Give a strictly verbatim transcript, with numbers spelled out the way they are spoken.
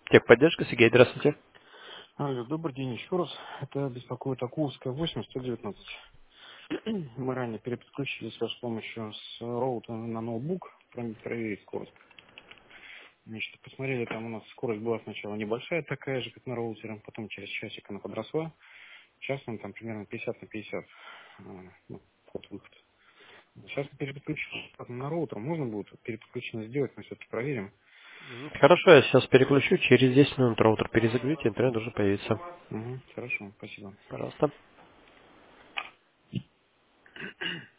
Техподдержка, Сергей, здравствуйте. Алло, добрый день еще раз. Это беспокоит Акуловская восемь сто девятнадцать. Мы ранее переподключились с помощью с роутера на ноутбук, про- проверить скорость. Значит, посмотрели, там у нас скорость была сначала небольшая, такая же, как на роутере, потом через часик она подросла. Сейчас она там примерно пятьдесят на пятьдесят. а, ну, вход-выход. Сейчас мы переподключились на роутер. Можно будет переподключение сделать, мы все-таки проверим. Мгм. Хорошо, я сейчас переключу. Через десять минут роутер перезагрузите, интернет должен появиться. Угу, хорошо, спасибо. Пожалуйста.